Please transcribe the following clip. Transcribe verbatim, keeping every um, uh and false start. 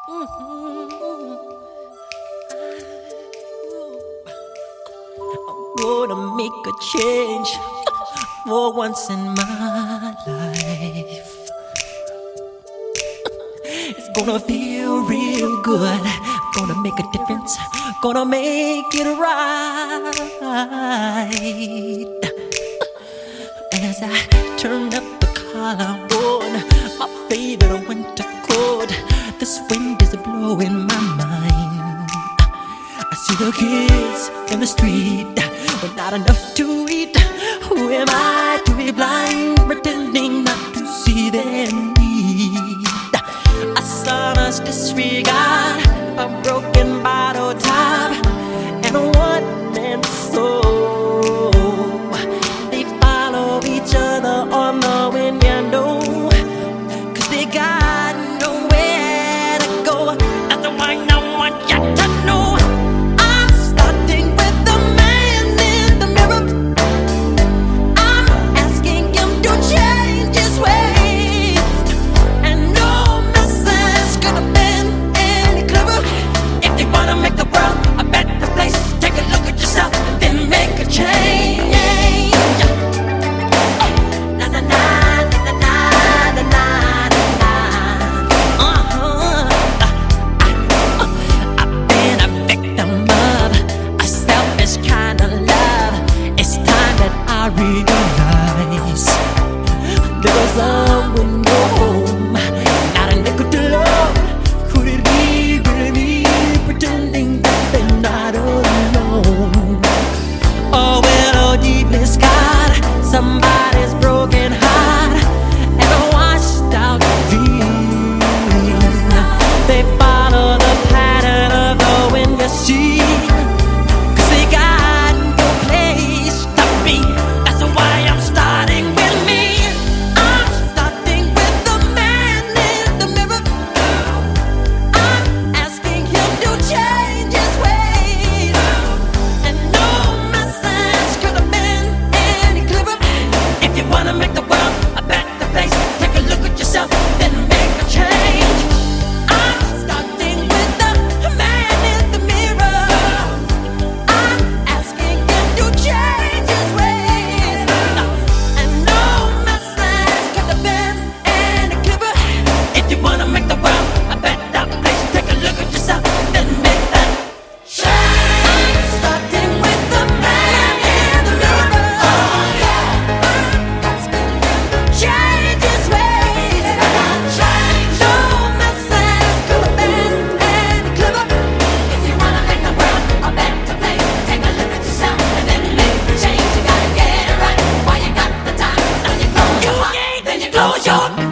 Gonna make a change for once in my life. It's gonna feel real good. Gonna make a difference. Gonna make it right. As I turn up the collar on my favorite winter coat, this wind is blowing my mind. I see the kids in the street with not enough to eat. Who am I to be blind, pretending not to see their need? A son's disregard, a broken bottle top, and a one-man soul. They follow each other on the wind, you know, 'cause they got nowhere to go. That's why no one got to know. I'm starting with the man in the mirror. I'm asking him to change his ways, and no message could have been any clearer. If you wanna make the world a better place, take a look at yourself and then make a change. Na na na na na na na na. Uh-huh. I've been a victim of a selfish kind of love. It's time that I realize there was someone home, not a nickel to love. Could it be really me, pretending that they're not alone? Oh well, oh deepness, God, somebody's broken heart and a washed out dream. They follow the pattern of the wind, you see, 'cause they got no place to be. That's why I'm starting with me. I'm starting with the man in the mirror. I'm asking him to change his ways, and no message could have been any clearer. If you wanna make the world a better place, take a look at yourself, then make a change. I'm starting with the man in the mirror. I'm asking him to change his ways, and no message could have been any clearer. If you wanna make the world a better place, take a look at yourself, then make that change. I'm starting with the man in the mirror. I'm asking him to change his ways. No message could have been any clearer. If you wanna make the world a better place, take a look at yourself and then make the change. You gotta get it right while you got the time. Now you close your heart, then you close your